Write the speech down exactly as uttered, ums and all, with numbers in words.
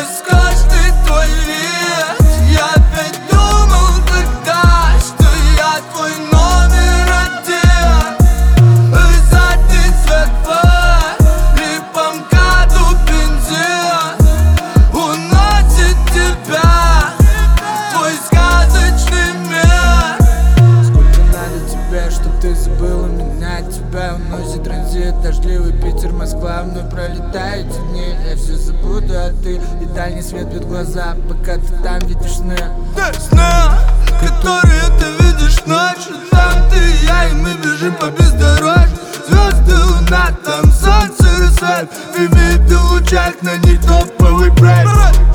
скучный твой вид. Я опять думал тогда, что я твой номер один. И задний цвет фар, и по МКАДу бензин уносит тебя в твой сказочный мир. Сколько надо тебе, чтоб ты забыла меня? Тебя уносит транзит, дождливый Питер, Москва. Вновь пролетают дни, я все забуду, а ты и дальний свет бьет глаза, пока ты там видишь сны. Сны, которые ты видишь ночью. Там ты и я, и мы бежим по бездорожью. Звезды, луна, там солнце, рассвет. В имеет лучах, на них топовый брейк.